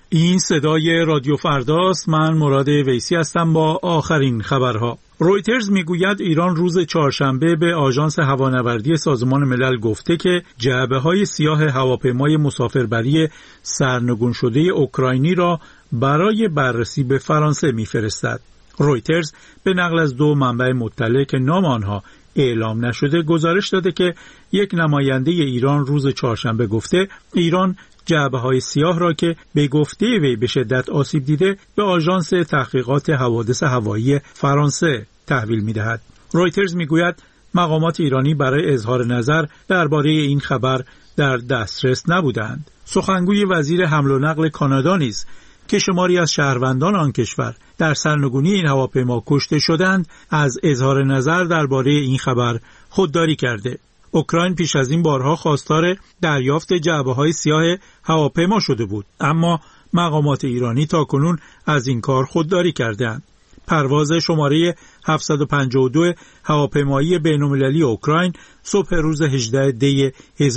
این صدای رادیو فرداست. من مراد ویسی هستم با آخرین خبرها. رویترز میگوید ایران روز چهارشنبه به آژانس هوانوردی سازمان ملل گفته که جعبه‌های سیاه هواپیمای مسافربری سرنگون شده اوکراینی را برای بررسی به فرانسه میفرستد. رویترز به نقل از دو منبع مطلع که نام آنها اعلام نشده گزارش داده که یک نماینده ایران روز چهارشنبه گفته ایران جعبه‌های سیاه را که به گفته وی به شدت آسیب دیده به آژانس تحقیقات حوادث هوایی فرانسه تحویل می‌دهد. رویترز میگوید مقامات ایرانی برای اظهار نظر درباره این خبر در دسترس نبودند. سخنگوی وزیر حمل و نقل کانادا نیز که شماری از شهروندان آن کشور در سرنگونی این هواپیما کشته شدند از اظهار نظر درباره این خبر خودداری کرده. اوکراین پیش از این بارها خواستار دریافت جعبه‌های سیاه هواپیما شده بود، اما مقامات ایرانی تاکنون از این کار خودداری کردند. پرواز شماره 752 هواپیمایی بین‌المللی اوکراین صبح روز 18 دی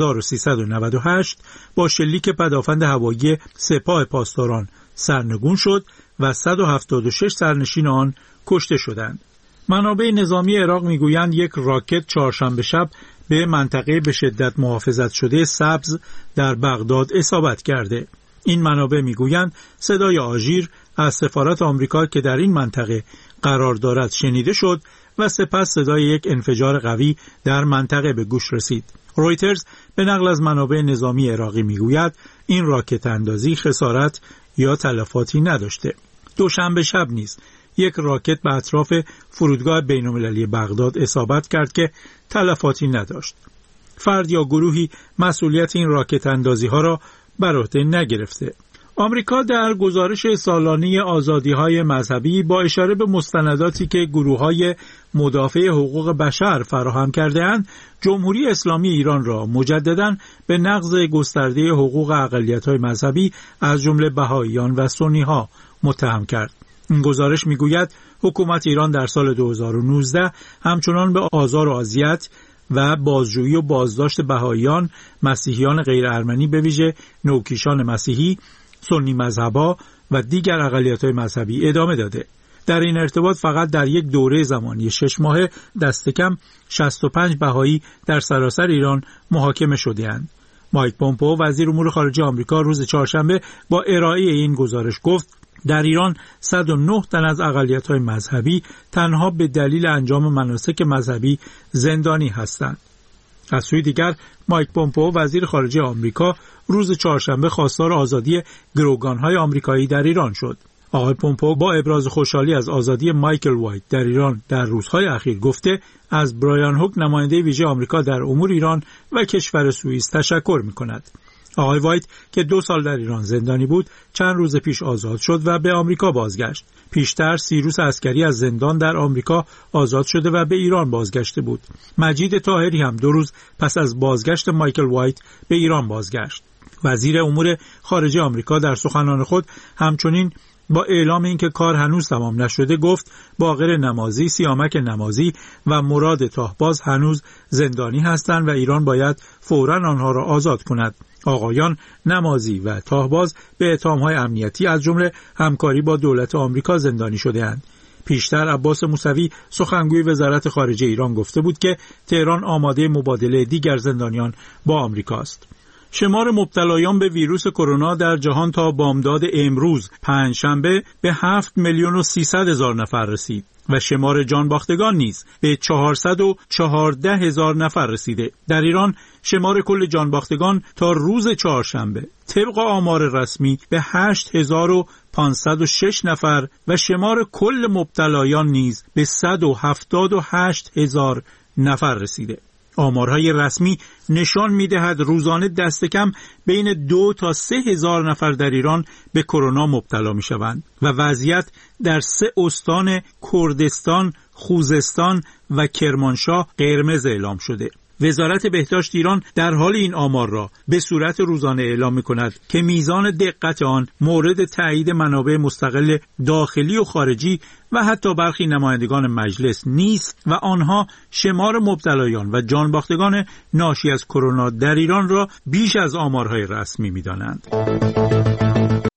1398 با شلیک پدافند هوایی سپاه پاسداران سرنگون شد و 176 سرنشین آن کشته شدند. منابع نظامی عراق میگویند یک راکت چهارشنبه شب به منطقه به شدت محافظت شده سبز در بغداد اصابت کرده. این منابع میگویند صدای آژیر از سفارت آمریکا که در این منطقه قرار دارد شنیده شد و سپس صدای یک انفجار قوی در منطقه به گوش رسید. رویترز به نقل از منابع نظامی عراقی میگوید این راکت اندازی خسارت یا تلفاتی نداشته. دوشنبه شب نیز یک راکت به اطراف فرودگاه بین‌المللی بغداد اصابت کرد که تلفاتی نداشت. فرد یا گروهی مسئولیت این راکت اندازی ها را بر عهده نگرفته. آمریکا در گزارش سالانه آزادی‌های مذهبی با اشاره به مستنداتی که گروه‌های مدافع حقوق بشر فراهم کرده‌اند، جمهوری اسلامی ایران را مجدداً به نقض گسترده حقوق اقلیت‌های مذهبی از جمله بهائیان و سنی‌ها متهم کرد. این گزارش می‌گوید حکومت ایران در سال 2019 همچنان به آزار و اذیت و بازجویی و بازداشت بهائیان، مسیحیان غیر ارمنی به ویژه نوکیشان مسیحی، سنی مذهبا و دیگر اقلیت‌های مذهبی ادامه داده. در این ارتباط فقط در یک دوره زمانی 6 ماهه دست کم 65 بهایی در سراسر ایران محاکمه شده‌اند. مایک پومپئو وزیر امور خارجه آمریکا روز چهارشنبه با ارائه این گزارش گفت در ایران 109 تن از اقلیت‌های مذهبی تنها به دلیل انجام مناسک مذهبی زندانی هستند. از سوی دیگر مایک پومپئو وزیر خارجه آمریکا روز چهارشنبه خواستار آزادی گروگان‌های آمریکایی در ایران شد. آقای پومپئو با ابراز خوشحالی از آزادی مایکل وایت در ایران در روزهای اخیر گفته از برایان هوک نماینده ویژه آمریکا در امور ایران و کشور سوئیس تشکر می‌کند. آقای وایت که 2 سال در ایران زندانی بود چند روز پیش آزاد شد و به آمریکا بازگشت. پیشتر سیروس عسکری از زندان در آمریکا آزاد شده و به ایران بازگشته بود. مجید طاهری هم 2 روز پس از بازگشت مایکل وایت به ایران بازگشت. وزیر امور خارجه آمریکا در سخنان خود همچنین با اعلام اینکه کار هنوز تمام نشده گفت باقر نمازی، سیامک نمازی و مراد تاهباز هنوز زندانی هستند و ایران باید فوراً آنها را آزاد کند. آقایان نمازی و تاهباز به اتهام‌های امنیتی از جمله همکاری با دولت آمریکا زندانی شده‌اند. پیشتر عباس موسوی سخنگوی وزارت خارجه ایران گفته بود که تهران آماده مبادله دیگر زندانیان با آمریکاست. شمار مبتلایان به ویروس کرونا در جهان تا بامداد امروز پنجشنبه به 7,300,000 نفر رسید و شمار جان باختگان نیز به 414,000 نفر رسیده. در ایران شمار کل جان باختگان تا روز چهارشنبه طبق آمار رسمی به 8,506 نفر و شمار کل مبتلایان نیز به 178,000 نفر رسیده. آمارهای رسمی نشان می‌دهد روزانه دست کم بین 2 تا 3,000 نفر در ایران به کرونا مبتلا می‌شوند و وضعیت در 3 استان کردستان، خوزستان و کرمانشاه قرمز اعلام شده. وزارت بهداشت ایران در حال این آمار را به صورت روزانه اعلام می‌کند که میزان دقت آن مورد تایید منابع مستقل داخلی و خارجی و حتی برخی نمایندگان مجلس نیست و آنها شمار مبتلایان و جان باختگان ناشی از کرونا در ایران را بیش از آمارهای رسمی می‌دانند.